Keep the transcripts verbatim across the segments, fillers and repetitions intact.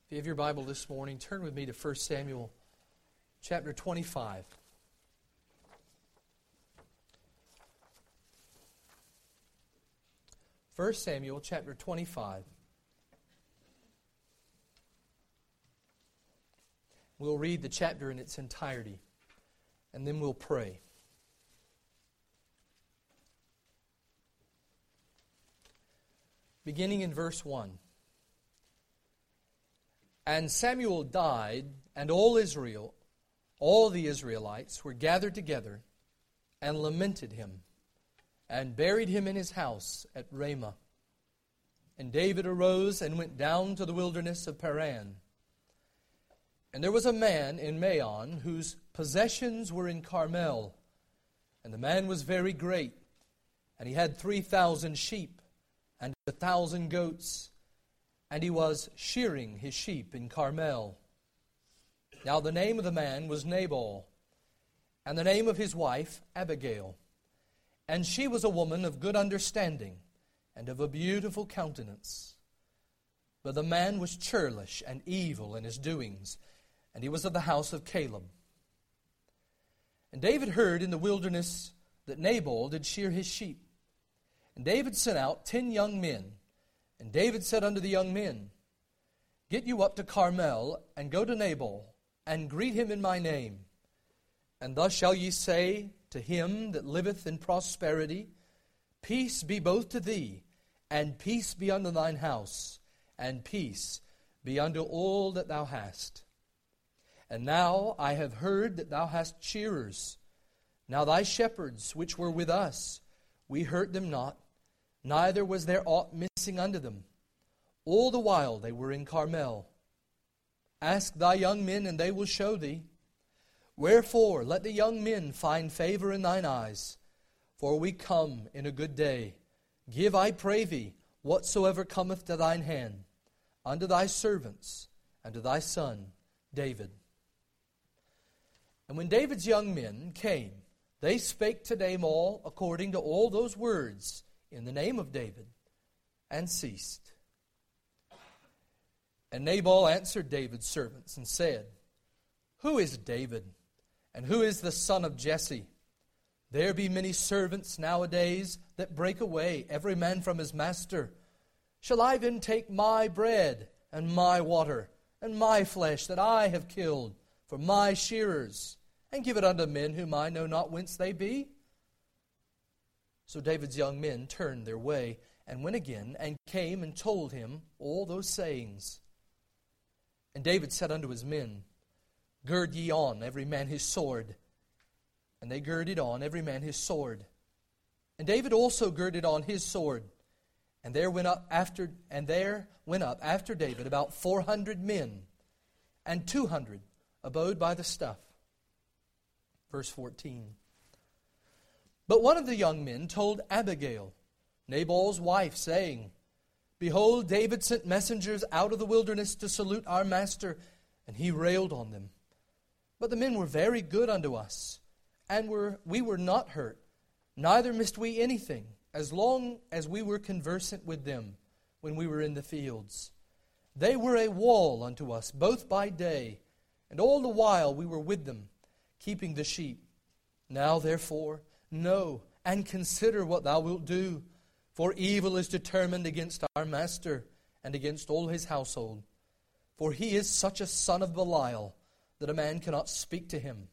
If you have your Bible this morning, turn with me to First Samuel chapter twenty-five. First Samuel chapter twenty-five. We'll read the chapter in its entirety, and then we'll pray. Beginning in verse one. And Samuel died, and all Israel, all the Israelites, were gathered together and lamented him, and buried him in his house at Ramah. And David arose and went down to the wilderness of Paran. And there was a man in Maon whose possessions were in Carmel, and the man was very great, and he had three thousand sheep and a thousand goats, and he was shearing his sheep in Carmel. Now the name of the man was Nabal, and the name of his wife Abigail. And she was a woman of good understanding, and of a beautiful countenance. But the man was churlish and evil in his doings, and he was of the house of Caleb. And David heard in the wilderness that Nabal did shear his sheep. And David sent out ten young men. And David said unto the young men, Get you up to Carmel, and go to Nabal, and greet him in my name. And thus shall ye say to him that liveth in prosperity, Peace be both to thee, and peace be unto thine house, and peace be unto all that thou hast. And now I have heard that thou hast shearers. Now thy shepherds, which were with us, we hurt them not, neither was there aught missing unto them. All the while they were in Carmel. Ask thy young men, and they will show thee. Wherefore let the young men find favor in thine eyes, for we come in a good day. Give, I pray thee, whatsoever cometh to thine hand, unto thy servants, and to thy son David. And when David's young men came, they spake to Nabal according to all those words in the name of David, and ceased. And Nabal answered David's servants and said, Who is David, and who is the son of Jesse? There be many servants nowadays that break away, every man from his master. Shall I then take my bread, and my water, and my flesh that I have killed for my shearers, and give it unto men whom I know not whence they be? So David's young men turned their way, and went again, and came and told him all those sayings. And David said unto his men, Gird ye on every man his sword. And they girded on every man his sword. And David also girded on his sword. And there went up after and there went up after David about four hundred men, and two hundred abode by the stuff. Verse fourteen. But one of the young men told Abigail, Nabal's wife, saying, Behold, David sent messengers out of the wilderness to salute our master, and he railed on them. But the men were very good unto us, and were we were not hurt, neither missed we anything, as long as we were conversant with them when we were in the fields. They were a wall unto us, both by day, and all the while we were with them, keeping the sheep. Now therefore, know and consider what thou wilt do, for evil is determined against our master and against all his household. For he is such a son of Belial that a man cannot speak to him.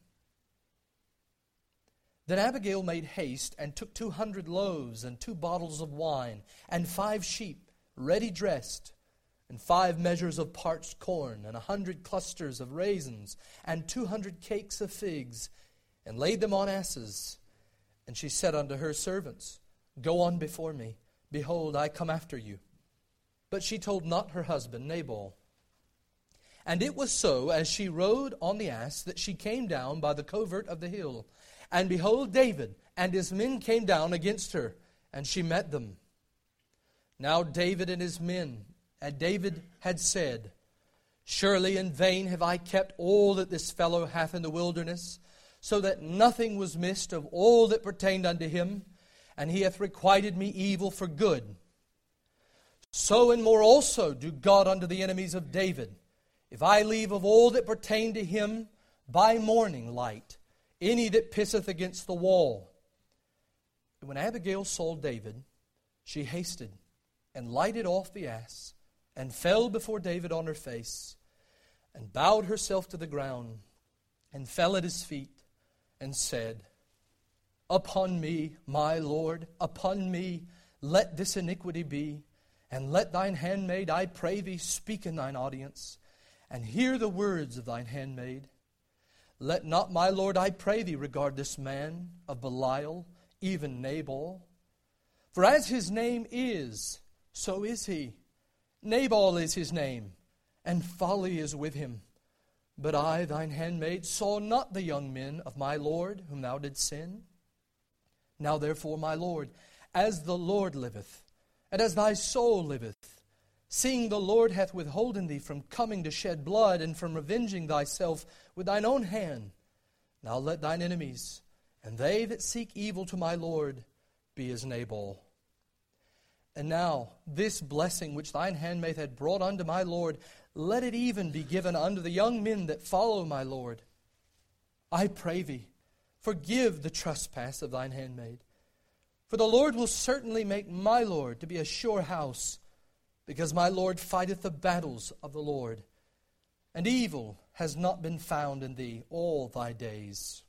Then Abigail made haste and took two hundred loaves and two bottles of wine and five sheep ready dressed, and five measures of parched corn and a hundred clusters of raisins and two hundred cakes of figs, and laid them on asses. And she said unto her servants, Go on before me. Behold, I come after you. But she told not her husband Nabal. And it was so, as she rode on the ass, that she came down by the covert of the hill. And behold, David and his men came down against her, and she met them. Now David and his men, and David had said, Surely in vain have I kept all that this fellow hath in the wilderness, so that nothing was missed of all that pertained unto him, and he hath requited me evil for good. So and more also do God unto the enemies of David, if I leave of all that pertain to him by morning light any that pisseth against the wall. And when Abigail saw David, she hasted and lighted off the ass, and fell before David on her face, and bowed herself to the ground, and fell at his feet, and said, Upon me, my Lord, upon me, let this iniquity be, and let thine handmaid, I pray thee, speak in thine audience, and hear the words of thine handmaid. Let not my Lord, I pray thee, regard this man of Belial, even Nabal. For as his name is, so is he. Nabal is his name, and folly is with him. But I, thine handmaid, saw not the young men of my Lord, whom thou didst send. Now therefore, my Lord, as the Lord liveth, and as thy soul liveth, seeing the Lord hath withholden thee from coming to shed blood, and from revenging thyself with thine own hand, now let thine enemies, and they that seek evil to my Lord, be as Nabal. And now this blessing which thine handmaid had brought unto my Lord, let it even be given unto the young men that follow my Lord. I pray thee, forgive the trespass of thine handmaid. For the Lord will certainly make my Lord to be a sure house, because my Lord fighteth the battles of the Lord, and evil has not been found in thee all thy days.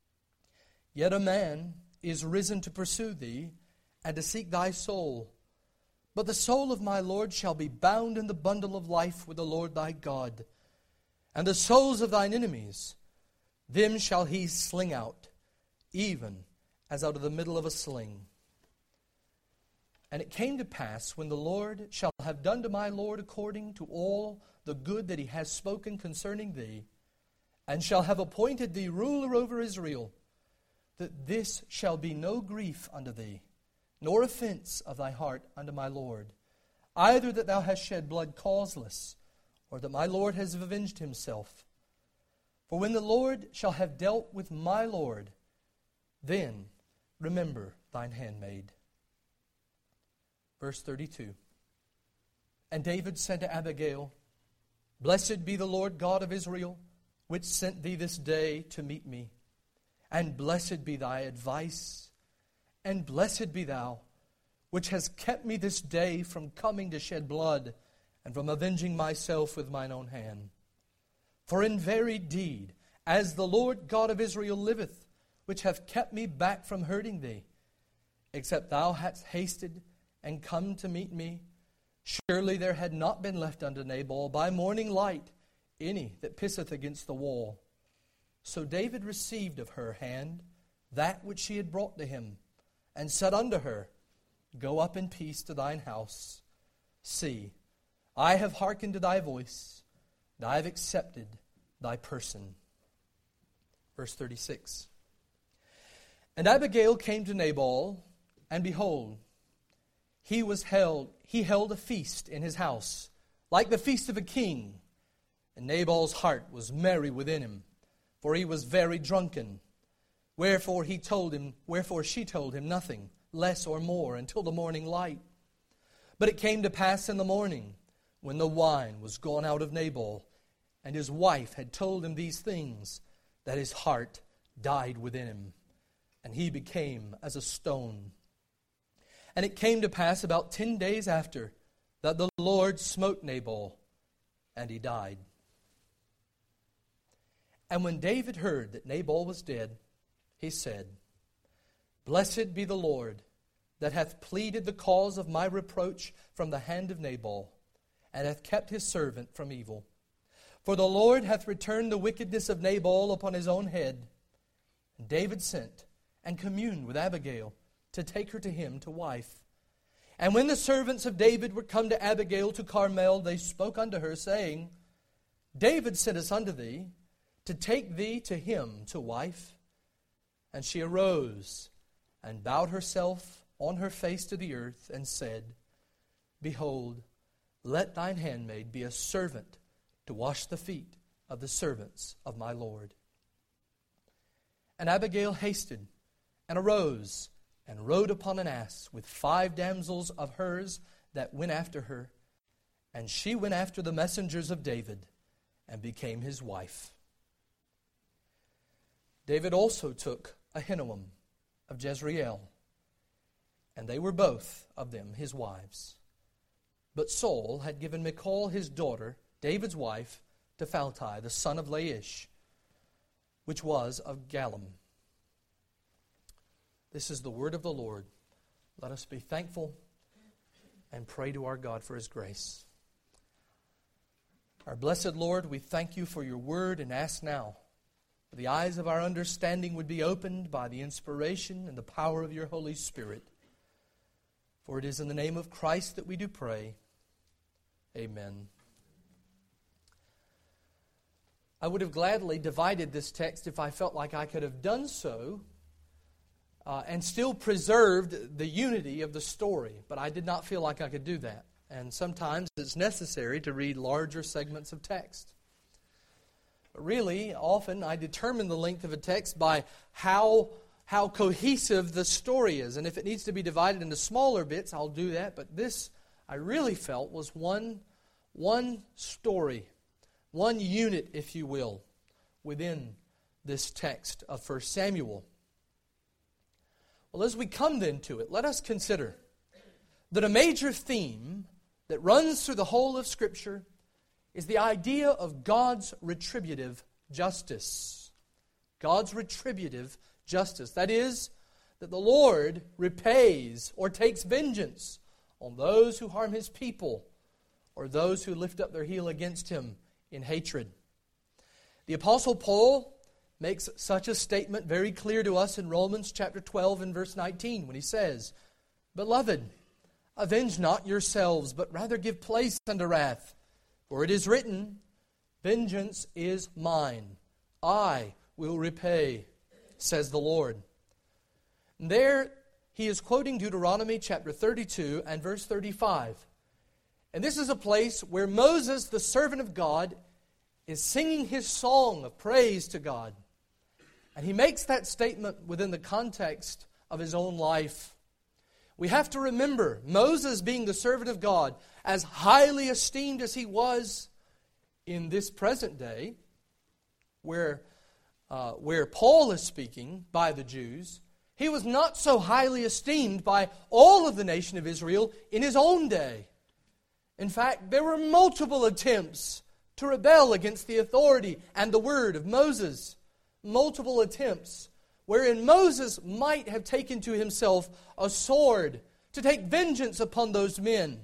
Yet a man is risen to pursue thee, and to seek thy soul. But the soul of my Lord shall be bound in the bundle of life with the Lord thy God. And the souls of thine enemies, them shall he sling out, even as out of the middle of a sling. And it came to pass, when the Lord shall have done to my Lord according to all the good that he has spoken concerning thee, and shall have appointed thee ruler over Israel, that this shall be no grief unto thee, nor offense of thy heart unto my Lord, either that thou hast shed blood causeless, or that my Lord has avenged himself. For when the Lord shall have dealt with my Lord, then remember thine handmaid. Verse thirty-two. And David said to Abigail, Blessed be the Lord God of Israel, which sent thee this day to meet me. And blessed be thy advice, and blessed be thou, which hast kept me this day from coming to shed blood, and from avenging myself with mine own hand. For in very deed, as the Lord God of Israel liveth, which hath kept me back from hurting thee, except thou hadst hasted and come to meet me, surely there had not been left unto Nabal by morning light any that pisseth against the wall. So David received of her hand that which she had brought to him, and said unto her, Go up in peace to thine house. See, I have hearkened to thy voice, and I have accepted thy person. Verse thirty-six. And Abigail came to Nabal, and behold, he was held, he held a feast in his house, like the feast of a king. And Nabal's heart was merry within him, for he was very drunken. Wherefore he told him, wherefore she told him nothing, less or more, until the morning light. But it came to pass in the morning, when the wine was gone out of Nabal, and his wife had told him these things, that his heart died within him, and he became as a stone. And it came to pass about ten days after, that the Lord smote Nabal, and he died. And when David heard that Nabal was dead, he said, Blessed be the Lord, that hath pleaded the cause of my reproach from the hand of Nabal, and hath kept his servant from evil. For the Lord hath returned the wickedness of Nabal upon his own head. And David sent and communed with Abigail to take her to him to wife. And when the servants of David were come to Abigail to Carmel, they spoke unto her, saying, David sent us unto thee, to take thee to him to wife. And she arose and bowed herself on her face to the earth, and said, Behold, let thine handmaid be a servant to wash the feet of the servants of my Lord. And Abigail hasted, and arose, and rode upon an ass, with five damsels of hers that went after her. And she went after the messengers of David, and became his wife. David also took Ahinoam of Jezreel, and they were both of them his wives. But Saul had given Michal his daughter, David's wife, to Phalti, the son of Laish, which was of Gallim. This is the word of the Lord. Let us be thankful and pray to our God for his grace. Our blessed Lord, we thank you for your word and ask now that the eyes of our understanding would be opened by the inspiration and the power of your Holy Spirit. For it is in the name of Christ that we do pray. Amen. I would have gladly divided this text if I felt like I could have done so uh, and still preserved the unity of the story. But I did not feel like I could do that. And sometimes it's necessary to read larger segments of text. But really, often I determine the length of a text by how, how cohesive the story is. And if it needs to be divided into smaller bits, I'll do that. But this, I really felt, was one, one story, one unit, if you will, within this text of First Samuel. Well, as we come then to it, let us consider that a major theme that runs through the whole of Scripture is the idea of God's retributive justice. God's retributive justice. That is, that the Lord repays or takes vengeance on those who harm his people or those who lift up their heel against him in hatred. The Apostle Paul makes such a statement very clear to us in Romans chapter twelve and verse nineteen when he says, "Beloved, avenge not yourselves, but rather give place unto wrath. For it is written, Vengeance is mine. I will repay, says the Lord." And there he is quoting Deuteronomy chapter thirty-two and verse thirty-five. And this is a place where Moses, the servant of God, is singing his song of praise to God. And he makes that statement within the context of his own life. We have to remember, Moses being the servant of God, as highly esteemed as he was in this present day, where, uh, where Paul is speaking by the Jews, he was not so highly esteemed by all of the nation of Israel in his own day. In fact, there were multiple attempts to rebel against the authority and the word of Moses. Multiple attempts wherein Moses might have taken to himself a sword to take vengeance upon those men.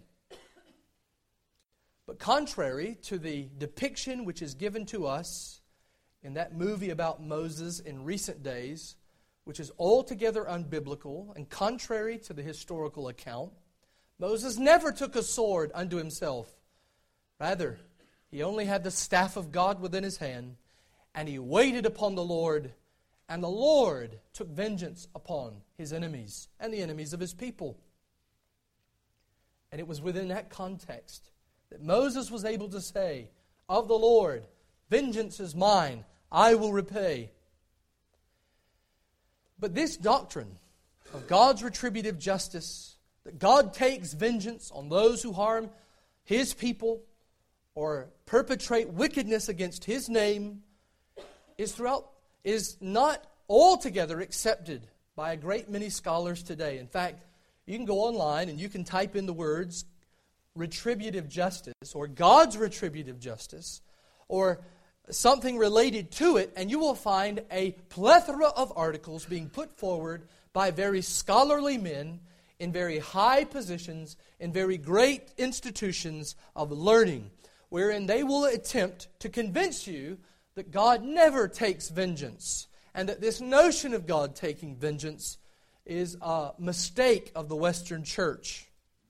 But contrary to the depiction which is given to us in that movie about Moses in recent days, which is altogether unbiblical and contrary to the historical account, Moses never took a sword unto himself. Rather, he only had the staff of God within his hand, and he waited upon the Lord, and the Lord took vengeance upon his enemies and the enemies of his people. And it was within that context that Moses was able to say of the Lord, "Vengeance is mine, I will repay." But this doctrine of God's retributive justice, that God takes vengeance on those who harm his people or perpetrate wickedness against his name, is throughout is not altogether accepted by a great many scholars today. In fact, you can go online and you can type in the words retributive justice or God's retributive justice or something related to it, and you will find a plethora of articles being put forward by very scholarly men in very high positions, in very great institutions of learning, wherein they will attempt to convince you that God never takes vengeance, and that this notion of God taking vengeance is a mistake of the Western church.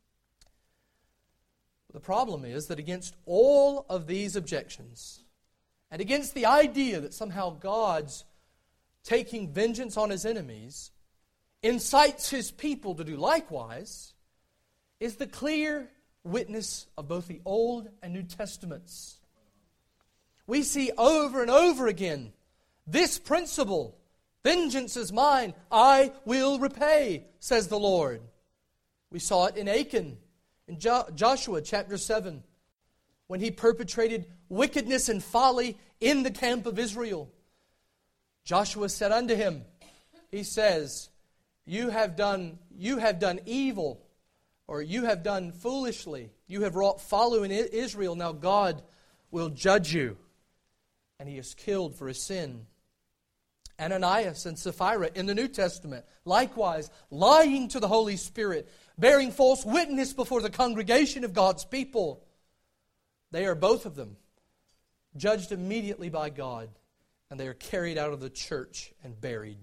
The problem is that against all of these objections, and against the idea that somehow God's taking vengeance on his enemies incites his people to do likewise, is the clear witness of both the Old and New Testaments. We see over and over again this principle: vengeance is mine, I will repay, says the Lord. We saw it in Achan, in jo- Joshua chapter seven. when he perpetrated wickedness and folly in the camp of Israel. Joshua said unto him, he says, you have done, you have done evil, or you have done foolishly. You have wrought folly in Israel. Now God will judge you. And he is killed for his sin. Ananias and Sapphira in the New Testament, likewise, lying to the Holy Spirit, bearing false witness before the congregation of God's people. They are both of them judged immediately by God, and they are carried out of the church and buried.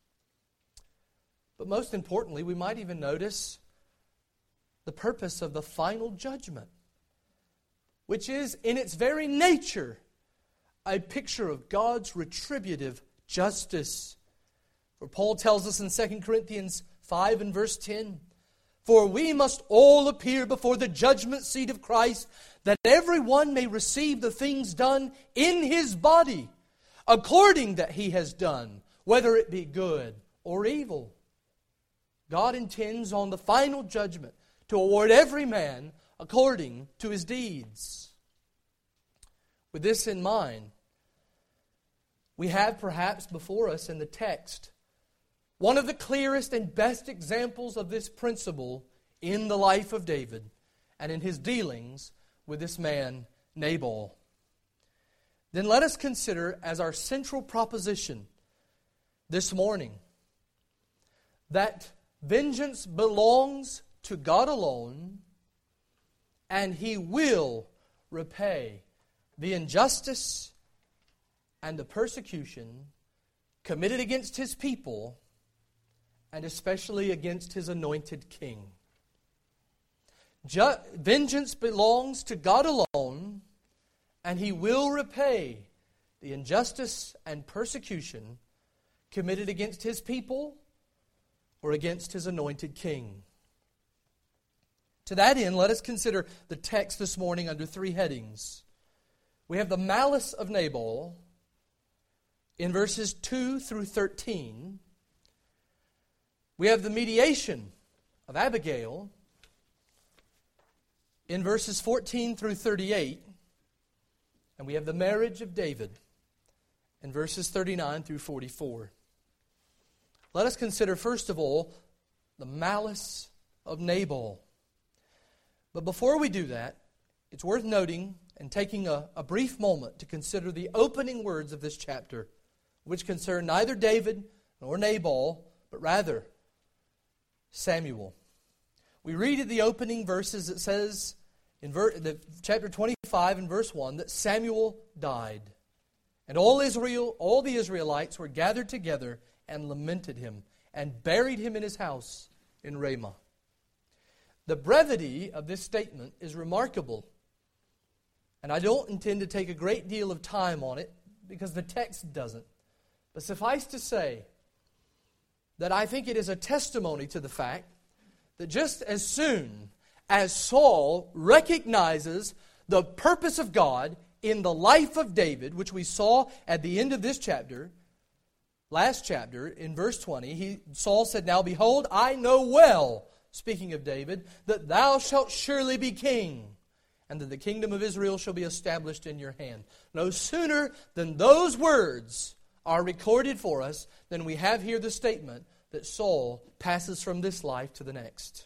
But most importantly, we might even notice the purpose of the final judgment, which is in its very nature a picture of God's retributive justice. For Paul tells us in Second Corinthians five and verse ten, for we must all appear before the judgment seat of Christ, that everyone may receive the things done in his body, according that he has done, whether it be good or evil. God intends on the final judgment to award every man according to his deeds. With this in mind, we have perhaps before us in the text one of the clearest and best examples of this principle in the life of David and in his dealings with this man Nabal. Then let us consider as our central proposition this morning that vengeance belongs to God alone, and He will repay the injustice and the persecution committed against His people, and especially against His anointed king. Ju- vengeance belongs to God alone, and He will repay the injustice and persecution committed against His people or against His anointed king. To that end, let us consider the text this morning under three headings. We have the malice of Nabal in verses two through thirteen. We have the mediation of Abigail in verses fourteen through thirty-eight. And we have the marriage of David in verses thirty-nine through forty-four. Let us consider, first of all, the malice of Nabal. But before we do that, it's worth noting and taking a, a brief moment to consider the opening words of this chapter, which concern neither David nor Nabal, but rather Samuel. We read at the opening verses, it says in ver- the, chapter twenty-five and verse one, that Samuel died. And all Israel, all the Israelites were gathered together and lamented him, and buried him in his house in Ramah. The brevity of this statement is remarkable, and I don't intend to take a great deal of time on it, because the text doesn't. But suffice to say that I think it is a testimony to the fact that just as soon as Saul recognizes the purpose of God in the life of David, which we saw at the end of this chapter, last chapter, in verse twenty, he, Saul said, "Now behold, I know well," speaking of David, "that thou shalt surely be king, and that the kingdom of Israel shall be established in your hand." No sooner than those words are recorded for us than we have here the statement that Saul passes from this life to the next.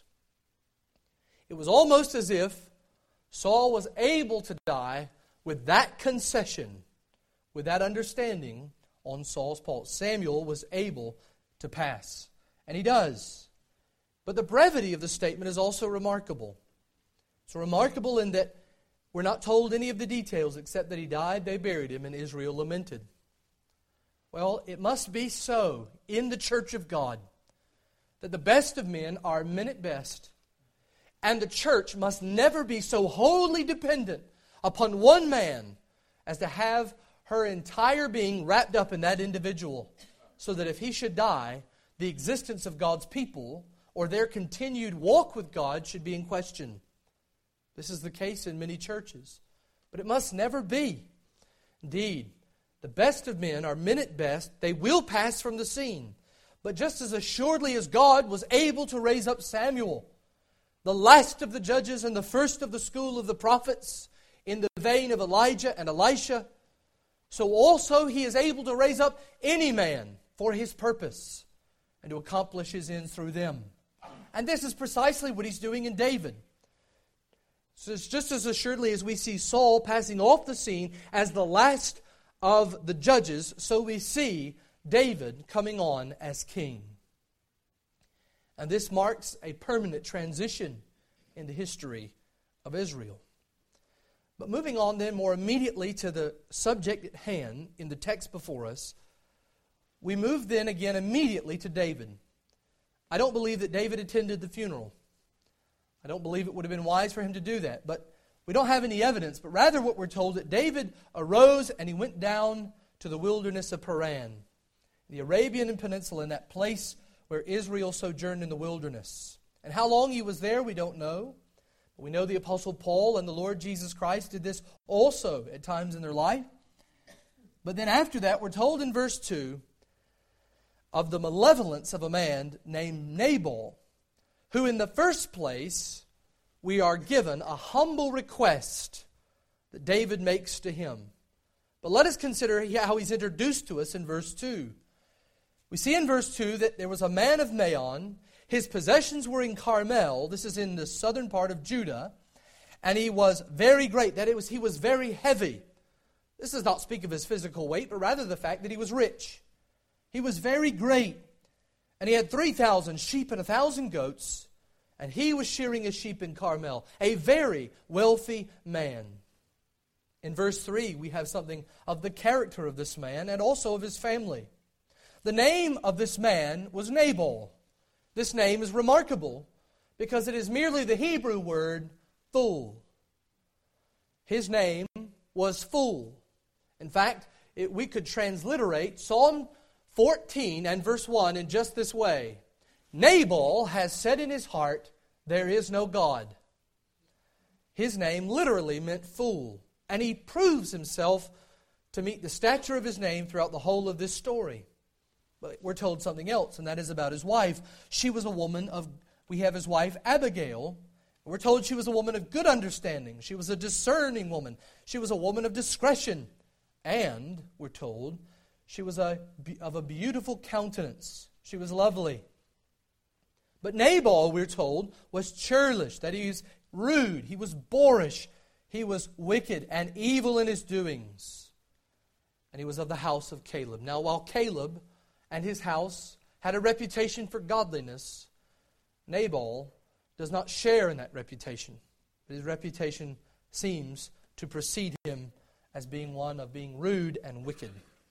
It was almost as if Saul was able to die with that concession, with that understanding on Saul's part. Samuel was able to pass, and he does. But the brevity of the statement is also remarkable. It's remarkable in that we're not told any of the details except that he died, they buried him, and Israel lamented. Well, it must be so in the church of God that the best of men are men at best, and the church must never be so wholly dependent upon one man as to have her entire being wrapped up in that individual, so that if he should die, the existence of God's people or their continued walk with God should be in question. This is the case in many churches, but it must never be. Indeed, the best of men are men at best. They will pass from the scene. But just as assuredly as God was able to raise up Samuel, the last of the judges and the first of the school of the prophets, in the vein of Elijah and Elisha, so also He is able to raise up any man for His purpose and to accomplish His ends through them. And this is precisely what He's doing in David. So it's just as assuredly as we see Saul passing off the scene as the last of the judges, so we see David coming on as king. And this marks a permanent transition in the history of Israel. But moving on then more immediately to the subject at hand in the text before us, we move then again immediately to David. I don't believe that David attended the funeral. I don't believe it would have been wise for him to do that. But we don't have any evidence. But rather what we're told that David arose and he went down to the wilderness of Paran, the Arabian Peninsula, in that place where Israel sojourned in the wilderness. And how long he was there, we don't know. But we know the Apostle Paul and the Lord Jesus Christ did this also at times in their life. But then after that, we're told in verse two of the malevolence of a man named Nabal, who in the first place we are given a humble request that David makes to him. But let us consider how he's introduced to us in verse two. We see in verse two that there was a man of Maon. His possessions were in Carmel. This is in the southern part of Judah. And he was very great. That it was, he was very heavy. This does not speak of his physical weight, but rather the fact that he was rich. He was very great. And he had three thousand sheep and one thousand goats. And he was shearing his sheep in Carmel. A very wealthy man. In verse three, we have something of the character of this man and also of his family. The name of this man was Nabal. This name is remarkable because it is merely the Hebrew word fool. His name was Fool. In fact, it, we could transliterate Psalm fourteen and verse one in just this way. Nabal has said in his heart, there is no God. His name literally meant fool. And he proves himself to meet the stature of his name throughout the whole of this story. But we're told something else, and that is about his wife. She was a woman of, we have his wife Abigail. We're told she was a woman of good understanding. She was a discerning woman. She was a woman of discretion. And, we're told, she was a, of a beautiful countenance. She was lovely. But Nabal, we're told, was churlish, that he was rude, he was boorish, he was wicked and evil in his doings. And he was of the house of Caleb. Now, while Caleb and his house had a reputation for godliness, Nabal does not share in that reputation. His reputation seems to precede him as being one of being rude and wicked.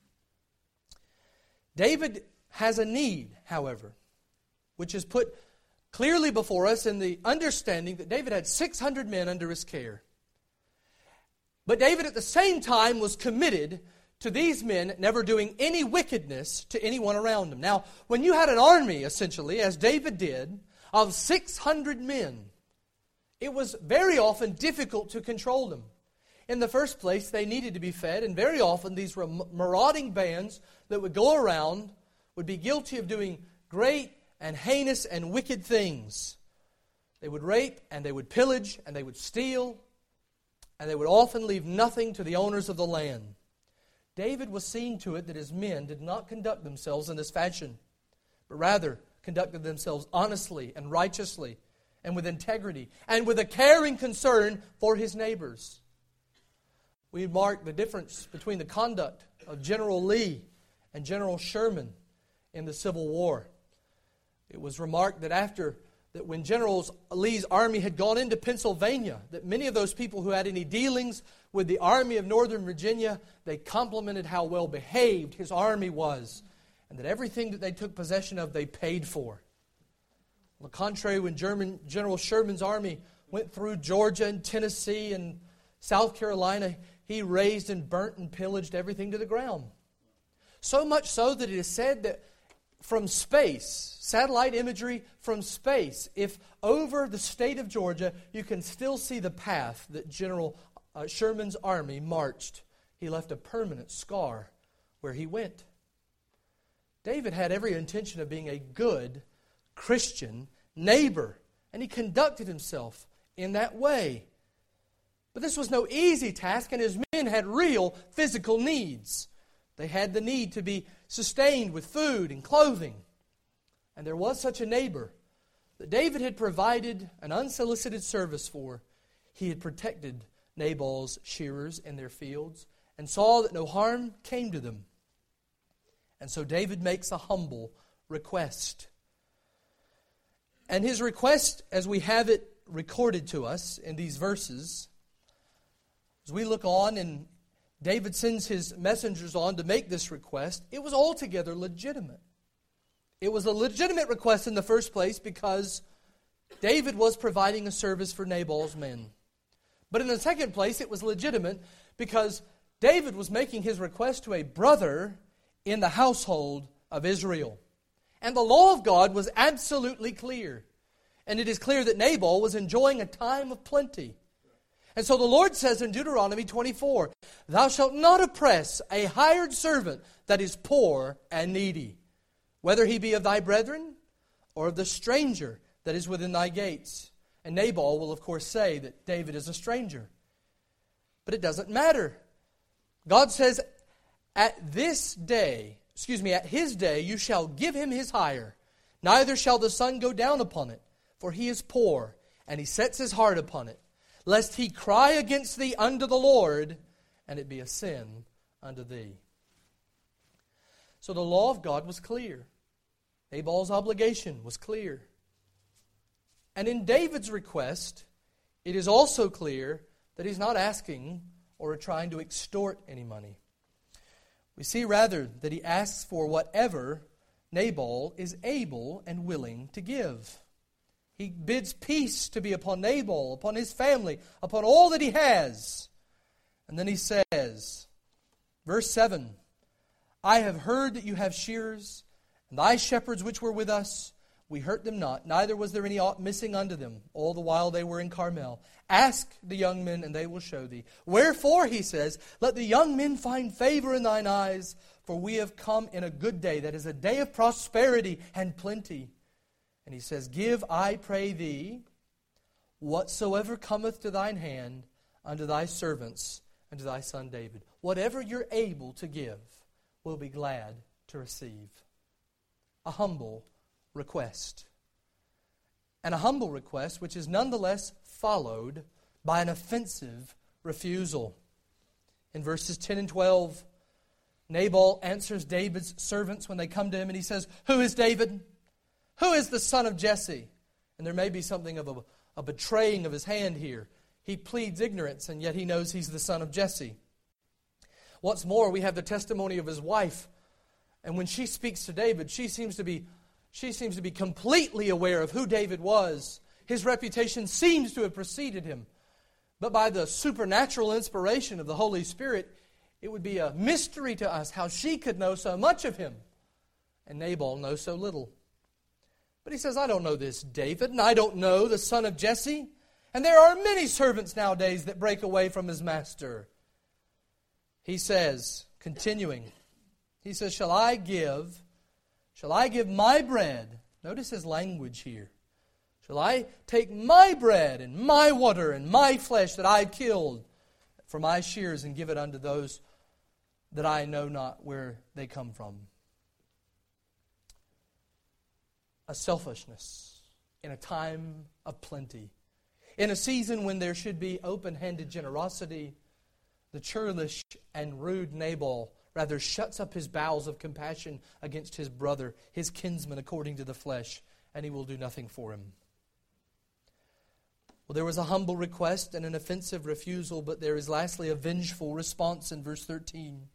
David has a need, however, which is put clearly before us in the understanding that David had six hundred men under his care. But David at the same time was committed to these men never doing any wickedness to anyone around him. Now, when you had an army, essentially, as David did, of six hundred men, it was very often difficult to control them. In the first place, they needed to be fed, and very often these marauding bands that would go around would be guilty of doing great and heinous and wicked things. They would rape, and they would pillage, and they would steal, and they would often leave nothing to the owners of the land. David was seeing to it that his men did not conduct themselves in this fashion, but rather conducted themselves honestly and righteously and with integrity and with a caring concern for his neighbors. We mark the difference between the conduct of General Lee and General Sherman in the Civil War. It was remarked that after that when General Lee's army had gone into Pennsylvania, that many of those people who had any dealings with the Army of Northern Virginia, they complimented how well behaved his army was, and that everything that they took possession of, they paid for. On the contrary, when German, General Sherman's army went through Georgia and Tennessee and South Carolina, he razed and burnt and pillaged everything to the ground. So much so that it is said that from space, satellite imagery from space, if over the state of Georgia, you can still see the path that General uh, Sherman's army marched. He left a permanent scar where he went. David had every intention of being a good Christian neighbor, and he conducted himself in that way. But this was no easy task, and his men had real physical needs. They had the need to be sustained with food and clothing. And there was such a neighbor that David had provided an unsolicited service for. He had protected Nabal's shearers in their fields and saw that no harm came to them. And so David makes a humble request. And his request, as we have it recorded to us in these verses, as we look on and David sends his messengers on to make this request, it was altogether legitimate. It was a legitimate request in the first place because David was providing a service for Nabal's men. But in the second place, it was legitimate because David was making his request to a brother in the household of Israel. And the law of God was absolutely clear. And it is clear that Nabal was enjoying a time of plenty. And so the Lord says in Deuteronomy twenty-four, "Thou shalt not oppress a hired servant that is poor and needy, whether he be of thy brethren or of the stranger that is within thy gates." And Nabal will, of course, say that David is a stranger. But it doesn't matter. God says, "At this day, excuse me, at his day you shall give him his hire, neither shall the sun go down upon it, for he is poor, and he sets his heart upon it, lest he cry against thee unto the Lord, and it be a sin unto thee." So the law of God was clear. Nabal's obligation was clear. And in David's request, it is also clear that he's not asking or trying to extort any money. We see rather that he asks for whatever Nabal is able and willing to give. He bids peace to be upon Nabal, upon his family, upon all that he has. And then he says, verse seven, "I have heard that you have shearers, and thy shepherds which were with us, we hurt them not, neither was there any aught missing unto them, all the while they were in Carmel. Ask the young men, and they will show thee. Wherefore," he says, "let the young men find favor in thine eyes, for we have come in a good day, that is a day of prosperity and plenty." And he says, "Give, I pray thee, whatsoever cometh to thine hand, unto thy servants and to thy son David." Whatever you're able to give, we'll be glad to receive. A humble request. And a humble request which is nonetheless followed by an offensive refusal. In verses ten and twelve, Nabal answers David's servants when they come to him, and he says, "Who is David? Who is the son of Jesse?" And there may be something of a, a betraying of his hand here. He pleads ignorance, and yet he knows he's the son of Jesse. What's more, we have the testimony of his wife. And when she speaks to David, she seems to be, she seems to be completely aware of who David was. His reputation seems to have preceded him. But by the supernatural inspiration of the Holy Spirit, it would be a mystery to us how she could know so much of him. And Nabal knows so little. But he says, "I don't know this David, and I don't know the son of Jesse. And there are many servants nowadays that break away from his master." He says, continuing, he says, "Shall I give, shall I give my bread?" Notice his language here. "Shall I take my bread and my water and my flesh that I've killed for my shears and give it unto those that I know not where they come from?" A selfishness in a time of plenty. In a season when there should be open-handed generosity, the churlish and rude Nabal rather shuts up his bowels of compassion against his brother, his kinsman according to the flesh, and he will do nothing for him. Well, there was a humble request and an offensive refusal, but there is lastly a vengeful response in verse thirteen.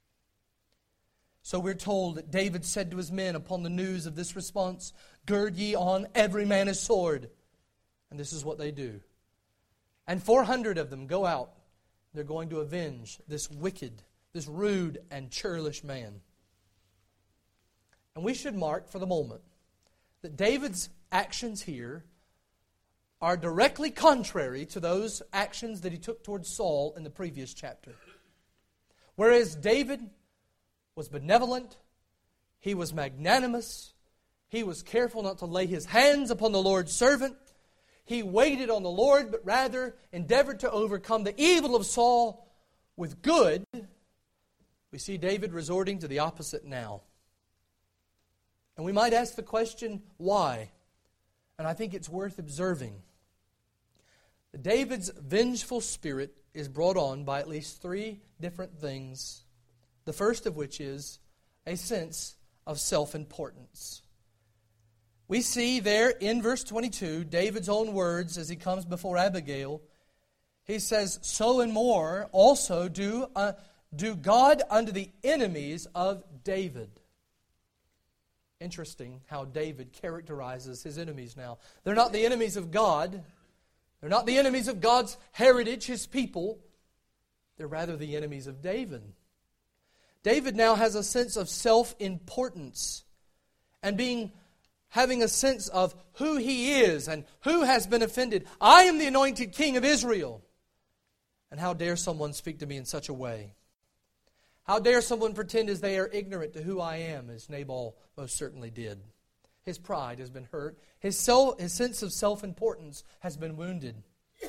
So we're told that David said to his men upon the news of this response, "Gird ye on every man his sword." And this is what they do. And four hundred of them go out. They're going to avenge this wicked, this rude and churlish man. And we should mark for the moment that David's actions here are directly contrary to those actions that he took towards Saul in the previous chapter. Whereas David was benevolent, he was magnanimous, he was careful not to lay his hands upon the Lord's servant, he waited on the Lord, but rather endeavored to overcome the evil of Saul with good, we see David resorting to the opposite now. And we might ask the question, why? And I think it's worth observing. David's vengeful spirit is brought on by at least three different things. The first of which is a sense of self-importance. We see there in verse twenty-two, David's own words as he comes before Abigail. He says, "So and more also do, uh, do God unto the enemies of David." Interesting how David characterizes his enemies now. They're not the enemies of God. They're not the enemies of God's heritage, His people. They're rather the enemies of David. David now has a sense of self-importance and being having a sense of who he is and who has been offended. I am the anointed king of Israel. And how dare someone speak to me in such a way? How dare someone pretend as they are ignorant to who I am, as Nabal most certainly did. His pride has been hurt. His, self, his sense of self-importance has been wounded.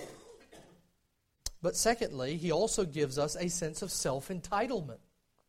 But secondly, he also gives us a sense of self-entitlement.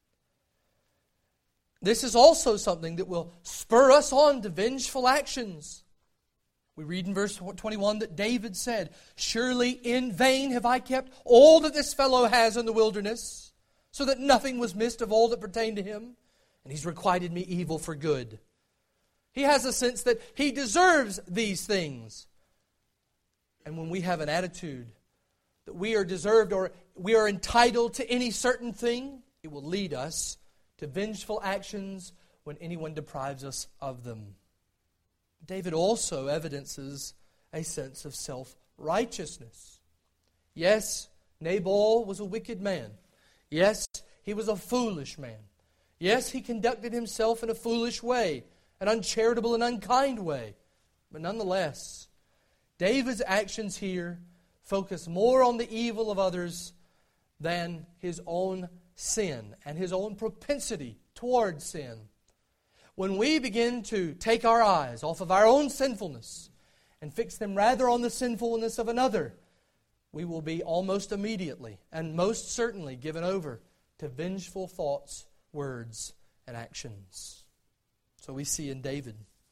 This is also something that will spur us on to vengeful actions. We read in verse twenty-one that David said, "Surely in vain have I kept all that this fellow has in the wilderness, so that nothing was missed of all that pertained to him, and he's requited me evil for good." He has a sense that he deserves these things. And when we have an attitude that we are deserved or we are entitled to any certain thing, it will lead us to vengeful actions when anyone deprives us of them. David also evidences a sense of self-righteousness. Yes, Nabal was a wicked man. Yes, he was a foolish man. Yes, he conducted himself in a foolish way, an uncharitable and unkind way. But nonetheless, David's actions here focus more on the evil of others than his own sin and his own propensity toward sin. When we begin to take our eyes off of our own sinfulness and fix them rather on the sinfulness of another, we will be almost immediately and most certainly given over to vengeful thoughts, words, and actions. So we see in David.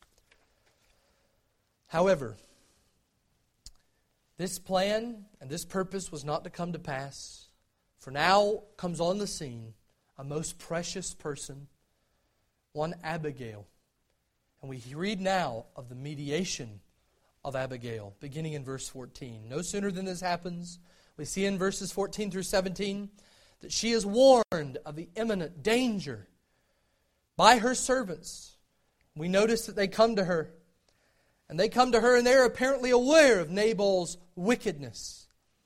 However, this plan and this purpose was not to come to pass. For now comes on the scene a most precious person, one Abigail. And we read now of the mediation of Abigail, beginning in verse fourteen. No sooner than this happens, we see in verses fourteen through seventeen that she is warned of the imminent danger by her servants. We notice that they come to her. And they come to her and they are apparently aware of Nabal's wickedness.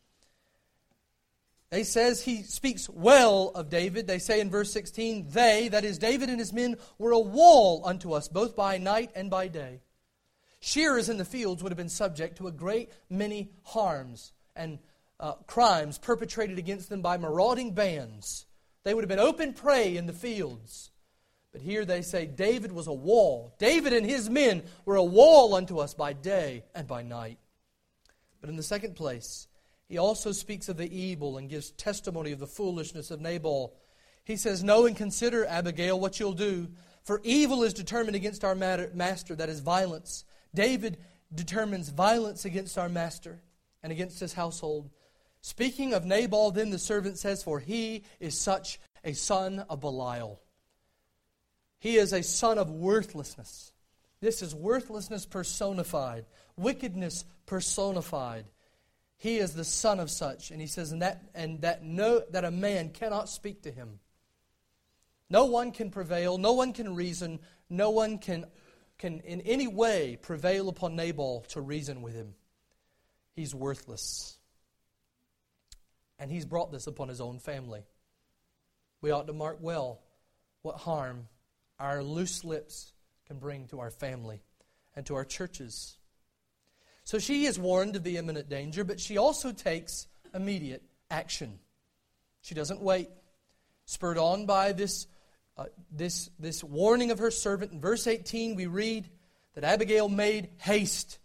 They says he speaks well of David. They say in verse sixteen, they, that is David and his men, were a wall unto us, both by night and by day. Shearers in the fields would have been subject to a great many harms and uh, crimes perpetrated against them by marauding bands. They would have been open prey in the fields. But here they say David was a wall. David and his men were a wall unto us by day and by night. But in the second place, he also speaks of the evil and gives testimony of the foolishness of Nabal. He says, "Know and consider, Abigail, what you'll do. For evil is determined against our master, that is violence. David determines violence against our master and against his household." Speaking of Nabal, then the servant says, "For he is such a son of Belial." He is a son of worthlessness. This is worthlessness personified, wickedness personified. He is the son of such, and he says, and that and that no that a man cannot speak to him. No one can prevail, no one can reason, no one can can in any way prevail upon Nabal to reason with him. He's worthless. And he's brought this upon his own family. We ought to mark well what harm our loose lips can bring to our family and to our churches. So she is warned of the imminent danger, but she also takes immediate action. She doesn't wait. Spurred on by this, uh, this, this warning of her servant, in verse eighteen we read that Abigail made haste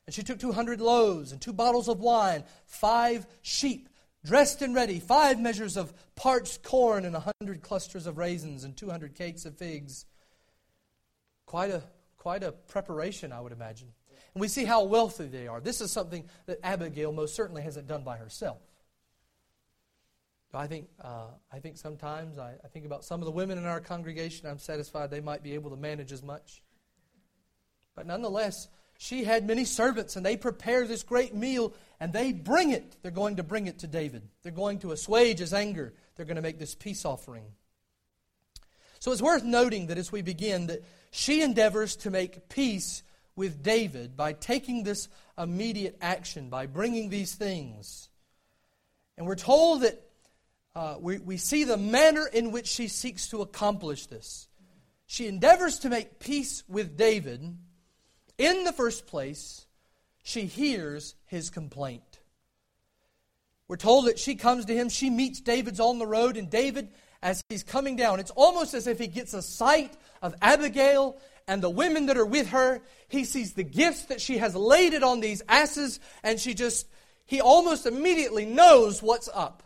And she took two hundred loaves and two bottles of wine, five sheep dressed and ready, five measures of parched corn and a hundred clusters of raisins and two hundred cakes of figs. Quite a, quite a preparation, I would imagine. And we see how wealthy they are. This is something that Abigail most certainly hasn't done by herself. I think, uh, I think sometimes, I, I think about some of the women in our congregation, I'm satisfied they might be able to manage as much. But nonetheless, she had many servants, and they prepare this great meal, and they bring it. They're going to bring it to David. They're going to assuage his anger. They're going to make this peace offering. So it's worth noting that as we begin, that she endeavors to make peace with David by taking this immediate action, by bringing these things. And we're told that uh, we, we see the manner in which she seeks to accomplish this. She endeavors to make peace with David. In the first place, she hears his complaint. We're told that she comes to him, she meets David's on the road, and David, as he's coming down, it's almost as if he gets a sight of Abigail and the women that are with her. He sees the gifts that she has laded on these asses, and she just, he almost immediately knows what's up.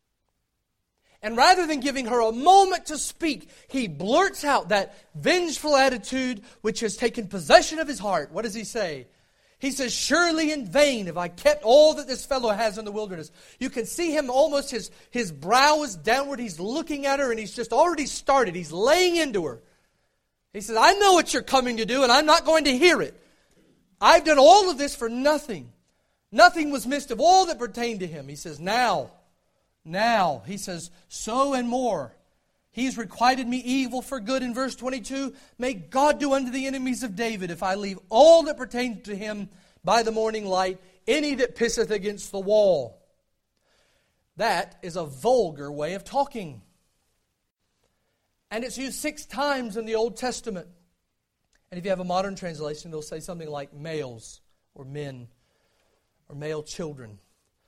And rather than giving her a moment to speak, he blurts out that vengeful attitude which has taken possession of his heart. What does he say? He says, surely in vain have I kept all that this fellow has in the wilderness. You can see him almost, his, his brow is downward. He's looking at her and he's just already started. He's laying into her. He says, I know what you're coming to do and I'm not going to hear it. I've done all of this for nothing. Nothing was missed of all that pertained to him. He says, now... Now, he says, so and more. He's requited me evil for good in verse twenty-two. May God do unto the enemies of David if I leave all that pertains to him by the morning light, any that pisseth against the wall. That is a vulgar way of talking. And it's used six times in the Old Testament. And if you have a modern translation, they'll say something like males or men or male children.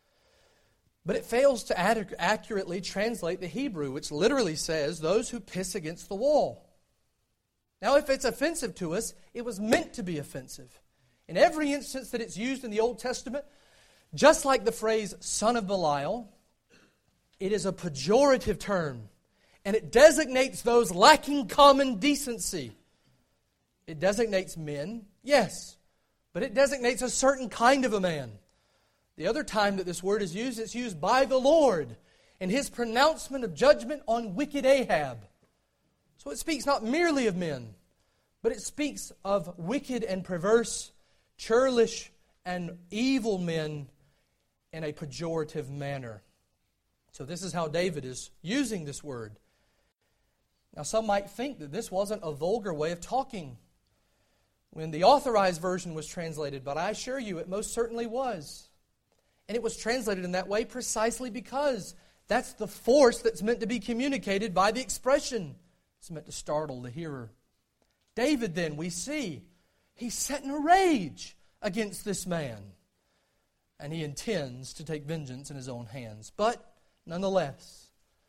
But it fails to ad- accurately translate the Hebrew, which literally says, those who piss against the wall. Now, if it's offensive to us, it was meant to be offensive. In every instance that it's used in the Old Testament, just like the phrase son of Belial, it is a pejorative term, and it designates those lacking common decency. It designates men, yes, but it designates a certain kind of a man. The other time that this word is used, it's used by the Lord in His pronouncement of judgment on wicked Ahab. So it speaks not merely of men, but it speaks of wicked and perverse, churlish and evil men in a pejorative manner. So this is how David is using this word. Now some might think that this wasn't a vulgar way of talking when the Authorized Version was translated, but I assure you it most certainly was. And it was translated in that way precisely because that's the force that's meant to be communicated by the expression. It's meant to startle the hearer. David, then, we see, he's set in a rage against this man. And he intends to take vengeance in his own hands. But, nonetheless,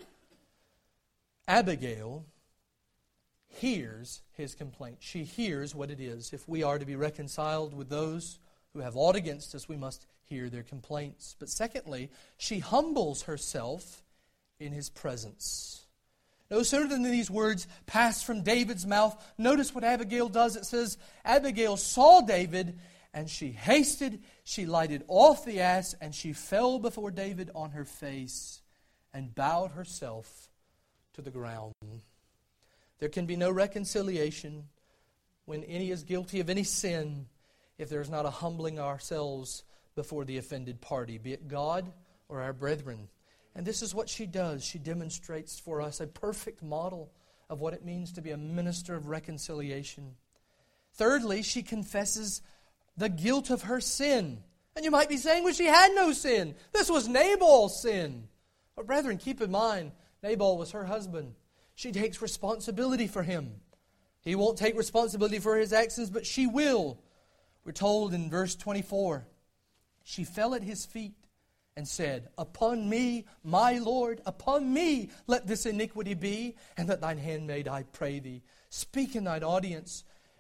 Abigail hears his complaint. She hears what it is. If we are to be reconciled with those who have aught against us, we must hear their complaints. But secondly, she humbles herself in his presence. No sooner than these words pass from David's mouth, notice what Abigail does. It says, Abigail saw David, and she hasted, she lighted off the ass, and she fell before David on her face, and bowed herself to the ground. There can be no reconciliation when any is guilty of any sin if there's not a humbling ourselves before the offended party, be it God or our brethren. And this is what she does. She demonstrates for us a perfect model of what it means to be a minister of reconciliation. Thirdly, she confesses the guilt of her sin. And you might be saying, well, she had no sin. This was Nabal's sin. But brethren, keep in mind, Nabal was her husband. She takes responsibility for him. He won't take responsibility for his actions, but she will. We're told in verse twenty-four, she fell at his feet and said, upon me, my Lord, upon me let this iniquity be, and let thine handmaid, I pray thee, speak in thine audience,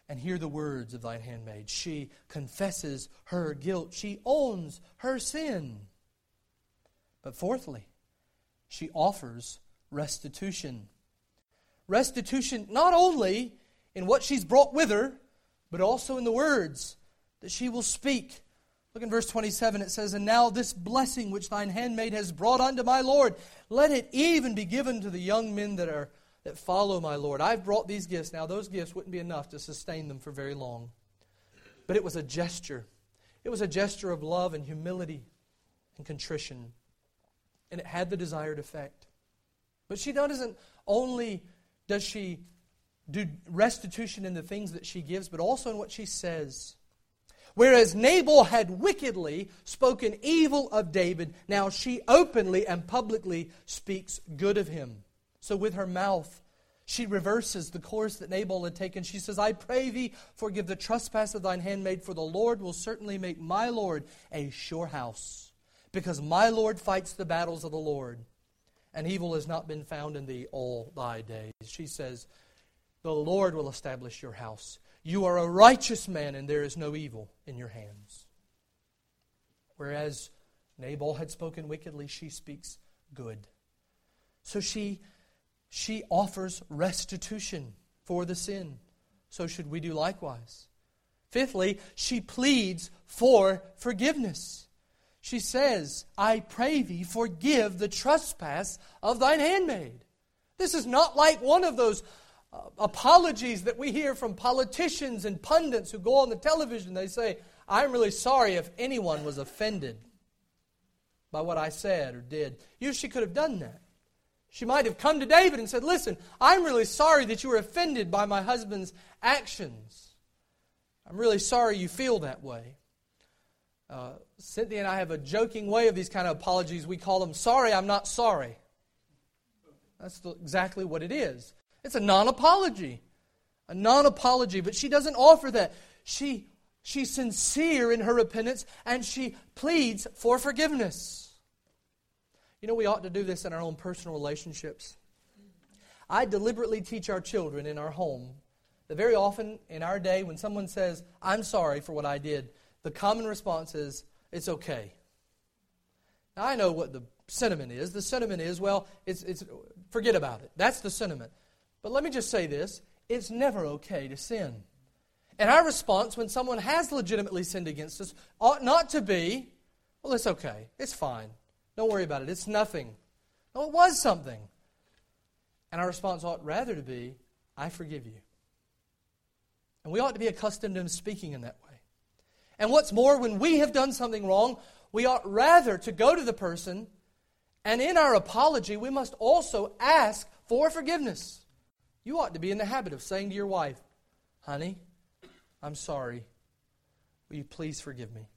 and hear the words of thine handmaid. She confesses her guilt. She owns her sin. But fourthly, she offers restitution. Restitution not only in what she's brought with her, but also in the words that she will speak. Look in verse twenty-seven, it says, And now this blessing which thine handmaid has brought unto my Lord, let it even be given to the young men that are that follow my Lord. I've brought these gifts. Now those gifts wouldn't be enough to sustain them for very long. But it was a gesture. It was a gesture of love and humility and contrition. And it had the desired effect. But she doesn't only does she do restitution in the things that she gives, but also in what she says. Whereas Nabal had wickedly spoken evil of David, now she openly and publicly speaks good of him. So with her mouth, she reverses the course that Nabal had taken. She says, I pray thee, forgive the trespass of thine handmaid, for the Lord will certainly make my Lord a sure house, because my Lord fights the battles of the Lord, and evil has not been found in thee all thy days. She says, the Lord will establish your house. You are a righteous man, and there is no evil in your hands. Whereas Nabal had spoken wickedly, she speaks good. So she, she offers restitution for the sin. So should we do likewise. Fifthly, she pleads for forgiveness. She says, I pray thee, forgive the trespass of thine handmaid. This is not like one of those uh, apologies that we hear from politicians and pundits who go on the television. They say, I'm really sorry if anyone was offended by what I said or did. You, she could have done that. She might have come to David and said, listen, I'm really sorry that you were offended by my husband's actions. I'm really sorry you feel that way. Uh, Cynthia and I have a joking way of these kind of apologies. We call them, sorry, I'm not sorry. That's the, exactly what it is. It's a non-apology. A non-apology. But she doesn't offer that. She, she's sincere in her repentance, and she pleads for forgiveness. You know, we ought to do this in our own personal relationships. I deliberately teach our children in our home that very often in our day when someone says, I'm sorry for what I did, the common response is, it's okay. Now, I know what the sentiment is. The sentiment is, well, it's, it's forget about it. That's the sentiment. But let me just say this. It's never okay to sin. And our response when someone has legitimately sinned against us ought not to be, well, it's okay. It's fine. Don't worry about it. It's nothing. No, it was something. And our response ought rather to be, I forgive you. And we ought to be accustomed to speaking in that way. And what's more, when we have done something wrong, we ought rather to go to the person, and in our apology, we must also ask for forgiveness. You ought to be in the habit of saying to your wife, honey, I'm sorry. Will you please forgive me?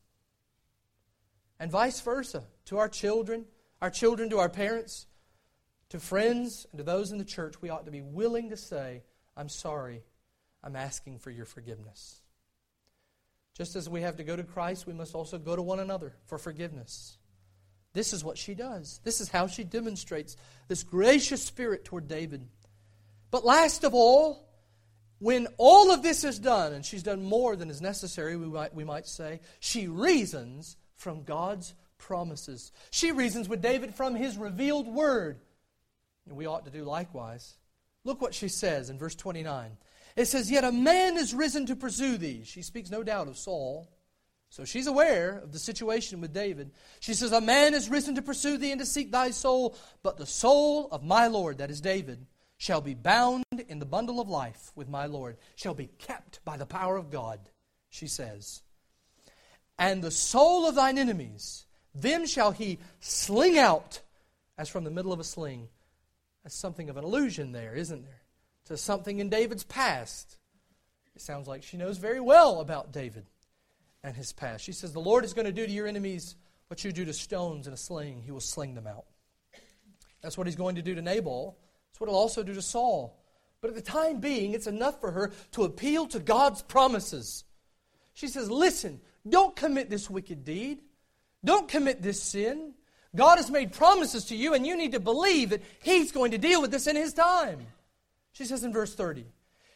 And vice versa, to our children, our children to our parents, to friends, and to those in the church, we ought to be willing to say, I'm sorry, I'm asking for your forgiveness. Just as we have to go to Christ, we must also go to one another for forgiveness. This is what she does. This is how she demonstrates this gracious spirit toward David. But last of all, when all of this is done, and she's done more than is necessary, we might, we might say, she reasons from God's promises. She reasons with David from his revealed word. And we ought to do likewise. Look what she says in verse twenty-nine. It says, Yet a man is risen to pursue thee. She speaks no doubt of Saul. So she's aware of the situation with David. She says, A man is risen to pursue thee and to seek thy soul, but the soul of my Lord, that is David, shall be bound in the bundle of life with my Lord, shall be kept by the power of God, she says. And the soul of thine enemies, them shall he sling out as from the middle of a sling. That's something of an allusion there, isn't there? To something in David's past. It sounds like she knows very well about David and his past. She says, the Lord is going to do to your enemies what you do to stones in a sling. He will sling them out. That's what he's going to do to Nabal. That's what he'll also do to Saul. But at the time being, it's enough for her to appeal to God's promises. She says, listen, don't commit this wicked deed. Don't commit this sin. God has made promises to you, and you need to believe that He's going to deal with this in His time. She says in verse thirty,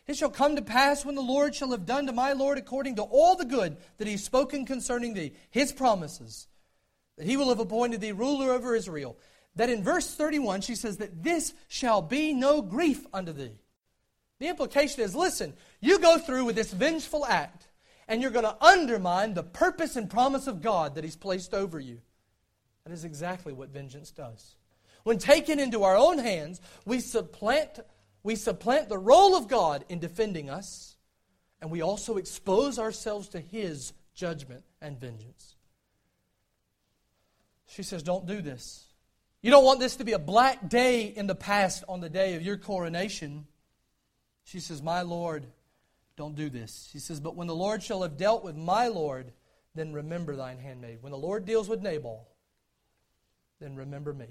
It shall come to pass when the Lord shall have done to my Lord according to all the good that He has spoken concerning thee, His promises, that He will have appointed thee ruler over Israel. That in verse thirty-one she says that this shall be no grief unto thee. The implication is, listen, you go through with this vengeful act and you're going to undermine the purpose and promise of God that He's placed over you. That is exactly what vengeance does. When taken into our own hands, we supplant We supplant the role of God in defending us, and we also expose ourselves to His judgment and vengeance. She says, don't do this. You don't want this to be a black day in the past on the day of your coronation. She says, my Lord, don't do this. She says, but when the Lord shall have dealt with my Lord, then remember thine handmaid. When the Lord deals with Nabal, then remember me.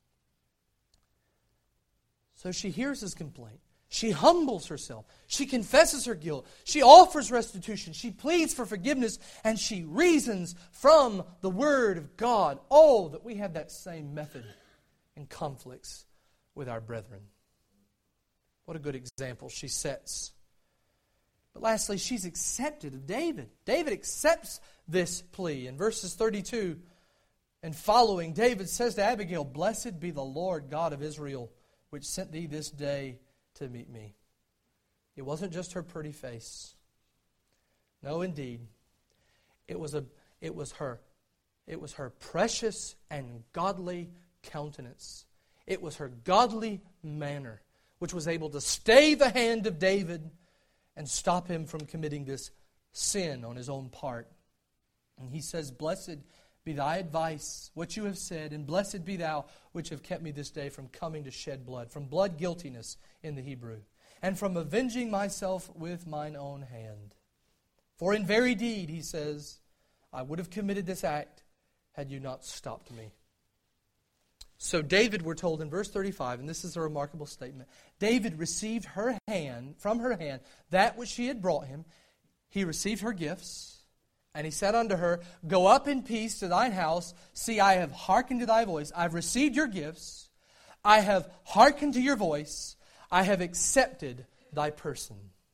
So she hears his complaint. She humbles herself. She confesses her guilt. She offers restitution. She pleads for forgiveness. And she reasons from the Word of God. Oh, that we have that same method in conflicts with our brethren. What a good example she sets. But lastly, she's accepted of David. David accepts this plea. In verses thirty-two and following, David says to Abigail, blessed be the Lord God of Israel, which sent thee this day to meet me. It wasn't just her pretty face. No, indeed. It was a it was her it was her precious and godly countenance. It was her godly manner, which was able to stay the hand of David and stop him from committing this sin on his own part. And he says, blessed be thy advice, what you have said, and blessed be thou, which have kept me this day from coming to shed blood, from blood guiltiness in the Hebrew, and from avenging myself with mine own hand. For in very deed, he says, I would have committed this act had you not stopped me. So David, we're told in verse thirty-five, and this is a remarkable statement, David received her hand, from her hand, that which she had brought him. He received her gifts. And he said unto her, go up in peace to thine house. See, I have hearkened to thy voice. I have received your gifts. I have hearkened to your voice. I have accepted thy person.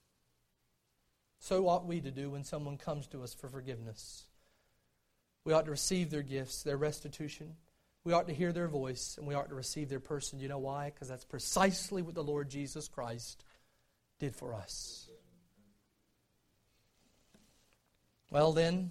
So ought we to do when someone comes to us for forgiveness. We ought to receive their gifts, their restitution. We ought to hear their voice, and we ought to receive their person. You know why? Because that's precisely what the Lord Jesus Christ did for us. Well then,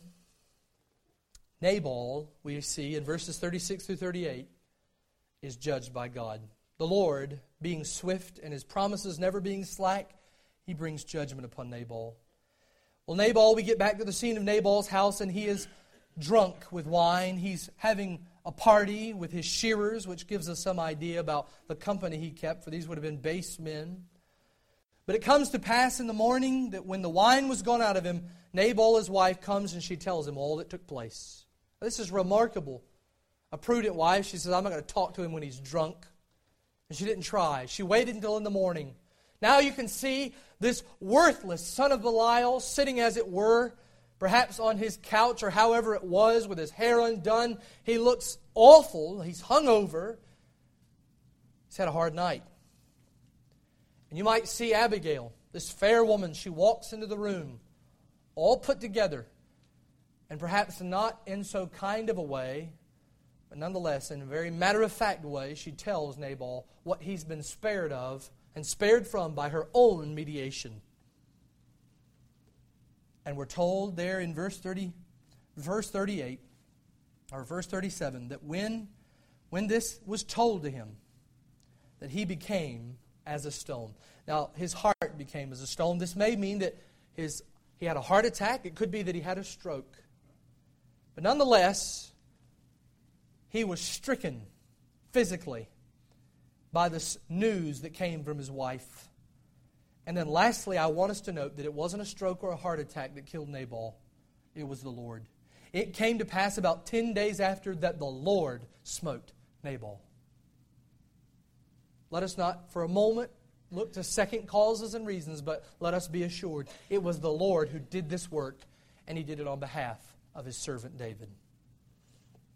Nabal, we see in verses thirty-six through thirty-eight, is judged by God. The Lord, being swift and His promises never being slack, He brings judgment upon Nabal. Well, Nabal, we get back to the scene of Nabal's house, and he is drunk with wine. He's having a party with his shearers, which gives us some idea about the company he kept, for these would have been base men. But it comes to pass in the morning that when the wine was gone out of him, Nabal, his wife, comes and she tells him all that took place. This is remarkable. A prudent wife, she says, I'm not going to talk to him when he's drunk. And she didn't try. She waited until in the morning. Now you can see this worthless son of Belial sitting, as it were, perhaps on his couch or however it was, with his hair undone. He looks awful. He's hungover. He's had a hard night. And you might see Abigail, this fair woman. She walks into the room, all put together, and perhaps not in so kind of a way, but nonetheless in a very matter-of-fact way, she tells Nabal what he's been spared of and spared from by her own mediation. And we're told there in verse thirty, verse thirty-eight, or verse thirty-seven, that when, when this was told to him, that he became as a stone. Now, his heart became as a stone. This may mean that his he had a heart attack. It could be that he had a stroke. But nonetheless, he was stricken physically by this news that came from his wife. And then lastly, I want us to note that it wasn't a stroke or a heart attack that killed Nabal. It was the Lord. It came to pass about ten days after that the Lord smote Nabal. Let us not for a moment look to second causes and reasons, but let us be assured it was the Lord who did this work, and He did it on behalf of His servant David.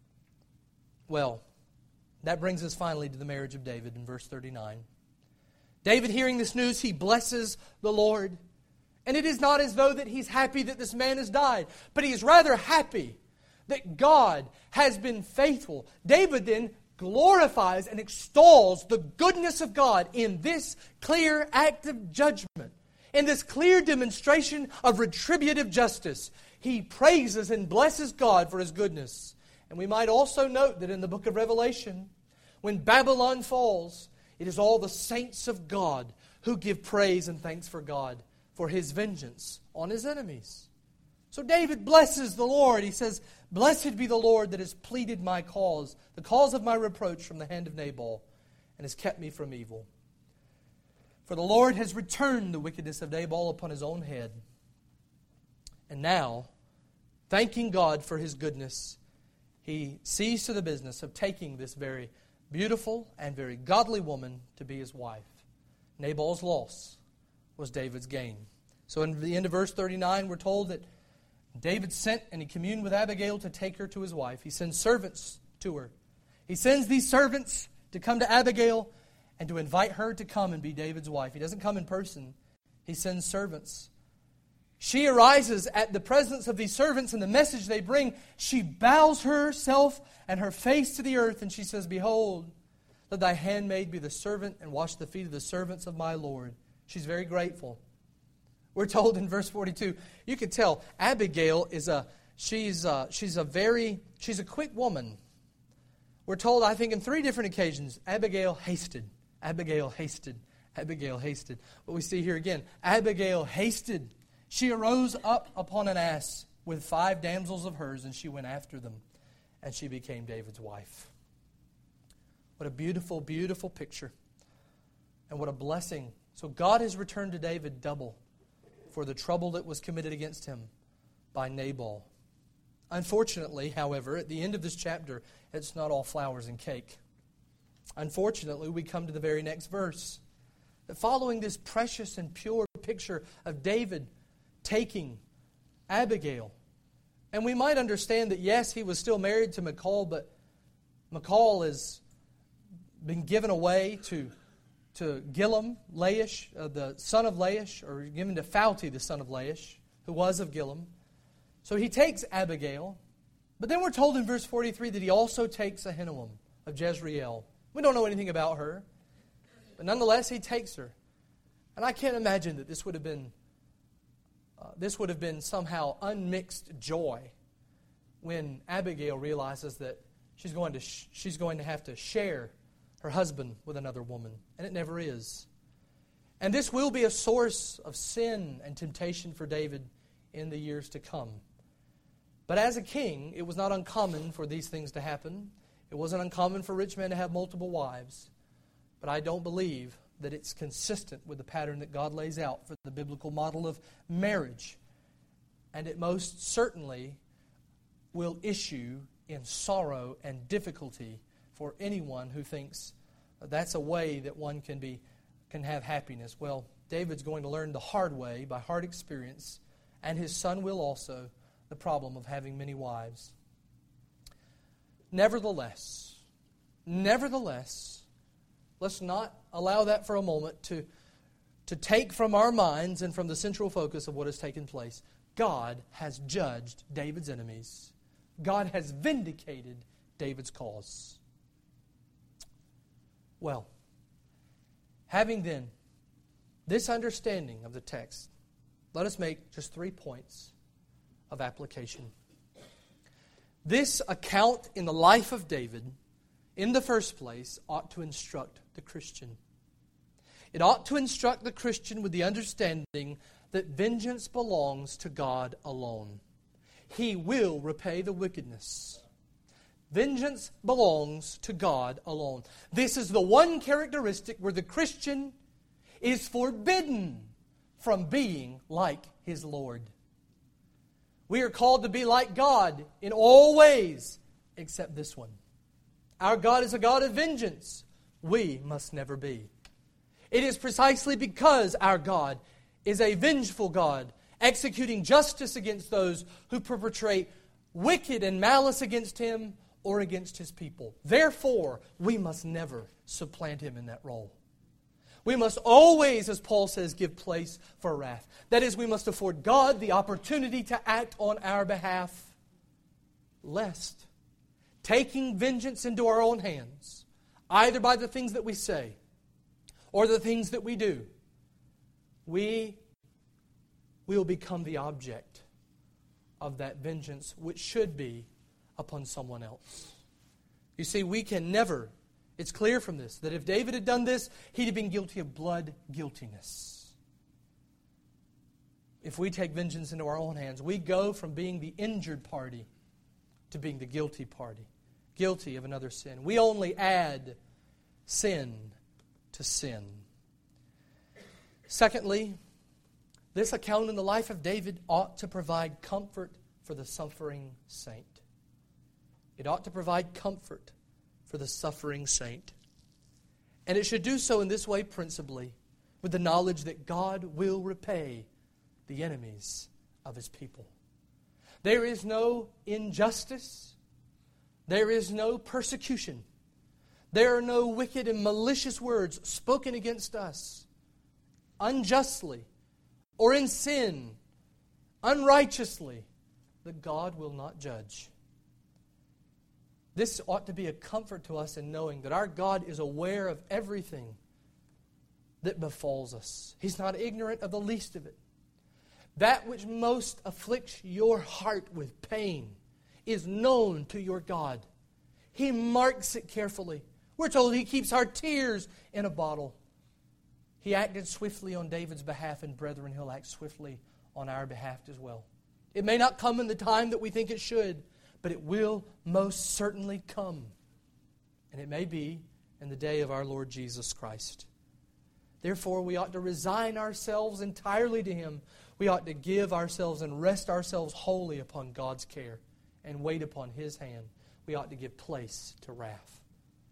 Well, that brings us finally to the marriage of David in verse thirty-nine. David, hearing this news, he blesses the Lord. And it is not as though that he's happy that this man has died, but he is rather happy that God has been faithful. David then glorifies and extols the goodness of God in this clear act of judgment, in this clear demonstration of retributive justice. He praises and blesses God for His goodness. And we might also note that in the book of Revelation, when Babylon falls, it is all the saints of God who give praise and thanks for God for His vengeance on His enemies. So David blesses the Lord. He says, "Blessed be the Lord that has pleaded my cause, the cause of my reproach from the hand of Nabal, and has kept me from evil. For the Lord has returned the wickedness of Nabal upon his own head." And now, thanking God for His goodness, he sees to the business of taking this very beautiful and very godly woman to be his wife. Nabal's loss was David's gain. So in the end of verse thirty-nine, we're told that David sent and he communed with Abigail to take her to his wife. He sends servants to her. He sends these servants to come to Abigail and to invite her to come and be David's wife. He doesn't come in person. He sends servants. She arises at the presence of these servants and the message they bring. She bows herself and her face to the earth, and she says, "Behold, let thy handmaid be the servant and wash the feet of the servants of my Lord." She's very grateful. We're told in verse forty-two, you can tell Abigail is a she's a, she's a very she's a quick woman. We're told, I think, in three different occasions, Abigail hasted, Abigail hasted, Abigail hasted. But we see here again, Abigail hasted. She arose up upon an ass with five damsels of hers, and she went after them, and she became David's wife. What a beautiful, beautiful picture. And what a blessing. So God has returned to David double for the trouble that was committed against him by Nabal. Unfortunately, however, at the end of this chapter, it's not all flowers and cake. Unfortunately, we come to the very next verse. That following this precious and pure picture of David taking Abigail, and we might understand that, yes, he was still married to Michal, but Michal has been given away to to Gillam, Laish, uh, the son of Laish, or given to Phalti, the son of Laish, who was of Gillam. So he takes Abigail, but then we're told in verse forty-three that he also takes Ahinoam of Jezreel. We don't know anything about her, but nonetheless he takes her. And I can't imagine that this would have been uh, this would have been somehow unmixed joy when Abigail realizes that she's going to sh- she's going to have to share her husband with another woman, and it never is. And this will be a source of sin and temptation for David in the years to come. But as a king, it was not uncommon for these things to happen. It wasn't uncommon for rich men to have multiple wives. But I don't believe that it's consistent with the pattern that God lays out for the biblical model of marriage. And it most certainly will issue in sorrow and difficulty for anyone who thinks that's a way that one can be can have happiness. Well, David's going to learn the hard way by hard experience, and his son will also, the problem of having many wives. Nevertheless, nevertheless, let's not allow that for a moment to, to take from our minds and from the central focus of what has taken place. God has judged David's enemies. God has vindicated David's cause. Well, having then this understanding of the text, let us make just three points of application. This account in the life of David, in the first place, ought to instruct the Christian. It ought to instruct the Christian with the understanding that vengeance belongs to God alone. He will repay the wickedness. Vengeance belongs to God alone. This is the one characteristic where the Christian is forbidden from being like his Lord. We are called to be like God in all ways except this one. Our God is a God of vengeance. We must never be. It is precisely because our God is a vengeful God, executing justice against those who perpetrate wicked and malice against Him or against His people. Therefore, we must never supplant Him in that role. We must always, as Paul says, give place for wrath. That is, we must afford God the opportunity to act on our behalf, lest, taking vengeance into our own hands, either by the things that we say or the things that we do, we will become the object of that vengeance, which should be upon someone else. You see, we can never, it's clear from this, that if David had done this, he'd have been guilty of blood guiltiness. If we take vengeance into our own hands, we go from being the injured party to being the guilty party, guilty of another sin. We only add sin to sin. Secondly, this account in the life of David ought to provide comfort for the suffering saint. It ought to provide comfort for the suffering saint. And it should do so in this way principally, with the knowledge that God will repay the enemies of His people. There is no injustice. There is no persecution. There are no wicked and malicious words spoken against us unjustly or in sin, unrighteously, that God will not judge. This ought to be a comfort to us in knowing that our God is aware of everything that befalls us. He's not ignorant of the least of it. That which most afflicts your heart with pain is known to your God. He marks it carefully. We're told He keeps our tears in a bottle. He acted swiftly on David's behalf, and brethren, He'll act swiftly on our behalf as well. It may not come in the time that we think it should, but it will most certainly come. And it may be in the day of our Lord Jesus Christ. Therefore, we ought to resign ourselves entirely to Him. We ought to give ourselves and rest ourselves wholly upon God's care and wait upon His hand. We ought to give place to wrath.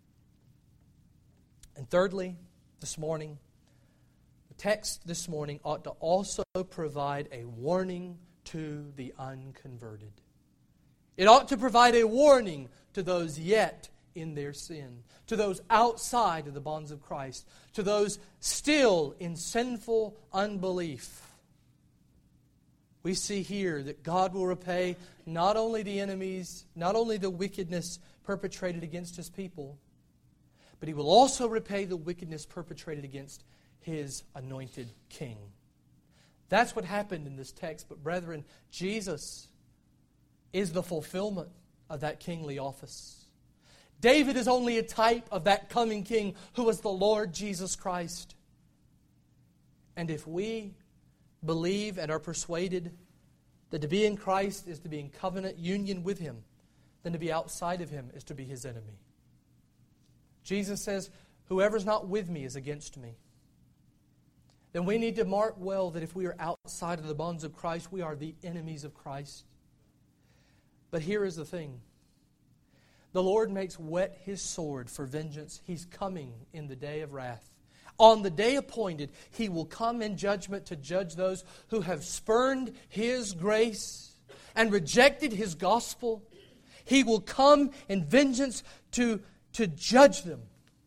And thirdly, this morning, the text this morning ought to also provide a warning to the unconverted. It ought to provide a warning to those yet in their sin, to those outside of the bonds of Christ, to those still in sinful unbelief. We see here that God will repay not only the enemies, not only the wickedness perpetrated against His people, but He will also repay the wickedness perpetrated against His anointed king. That's what happened in this text. But brethren, Jesus is the fulfillment of that kingly office. David is only a type of that coming king who was the Lord Jesus Christ. And if we believe and are persuaded that to be in Christ is to be in covenant union with Him, then to be outside of Him is to be His enemy. Jesus says, whoever's not with me is against me. Then we need to mark well that if we are outside of the bonds of Christ, we are the enemies of Christ. But here is the thing. The Lord makes whet His sword for vengeance. He's coming in the day of wrath. On the day appointed, He will come in judgment to judge those who have spurned His grace and rejected His gospel. He will come in vengeance to, to judge them.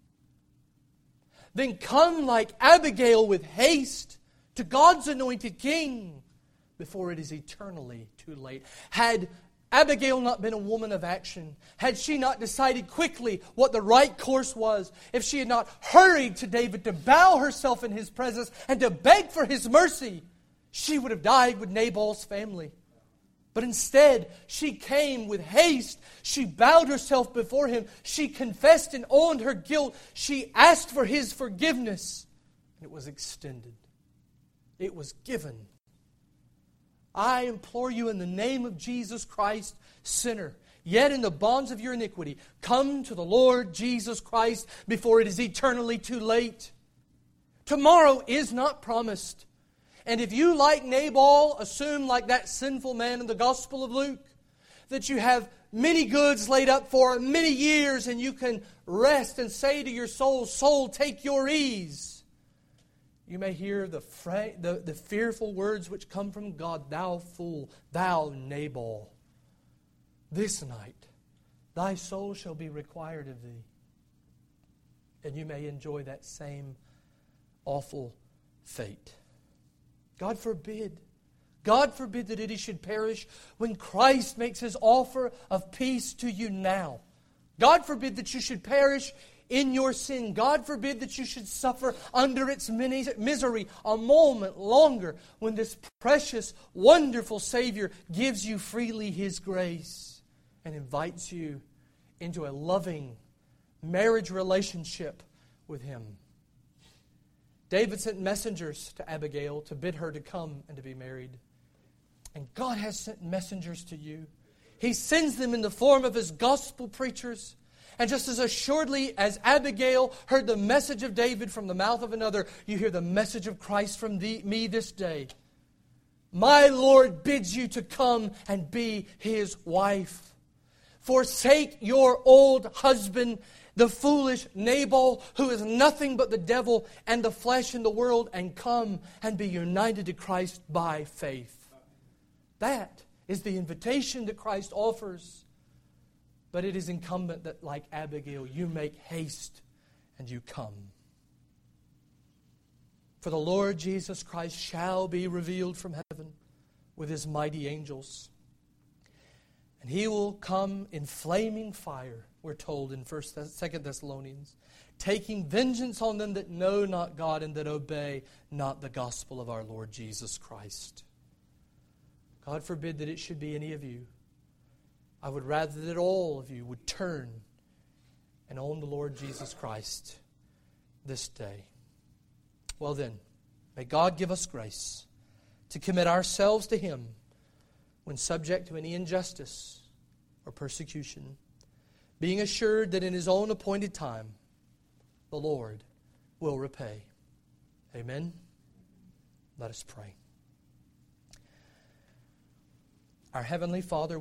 Then come like Abigail with haste to God's anointed king before it is eternally too late. Had Abigail not been a woman of action, had she not decided quickly what the right course was, if she had not hurried to David to bow herself in his presence and to beg for his mercy, she would have died with Nabal's family. But instead, she came with haste. She bowed herself before him. She confessed and owned her guilt. She asked for his forgiveness. And it was extended. It was given. I implore you in the name of Jesus Christ, sinner, yet in the bonds of your iniquity, come to the Lord Jesus Christ before it is eternally too late. Tomorrow is not promised. And if you, like Nabal, assume like that sinful man in the Gospel of Luke, that you have many goods laid up for many years and you can rest and say to your soul, soul, take your ease. You may hear the, fra- the, the fearful words which come from God, thou fool, thou Nabal. This night thy soul shall be required of thee. And you may enjoy that same awful fate. God forbid. God forbid that any should perish when Christ makes His offer of peace to you now. God forbid that you should perish in your sin. God forbid that you should suffer under its misery a moment longer when this precious, wonderful Savior gives you freely His grace and invites you into a loving marriage relationship with Him. David sent messengers to Abigail to bid her to come and to be married. And God has sent messengers to you. He sends them in the form of His gospel preachers. And just as assuredly as Abigail heard the message of David from the mouth of another, you hear the message of Christ from thee, me this day. My Lord bids you to come and be His wife. Forsake your old husband, the foolish Nabal, who is nothing but the devil and the flesh in the world, and come and be united to Christ by faith. That is the invitation that Christ offers. But it is incumbent that, like Abigail, you make haste and you come. For the Lord Jesus Christ shall be revealed from heaven with His mighty angels. And He will come in flaming fire, we're told in First, Second Thessalonians, taking vengeance on them that know not God and that obey not the gospel of our Lord Jesus Christ. God forbid that it should be any of you. I would rather that all of you would turn and own the Lord Jesus Christ this day. Well then, may God give us grace to commit ourselves to Him when subject to any injustice or persecution, being assured that in His own appointed time, the Lord will repay. Amen. Let us pray. Our Heavenly Father,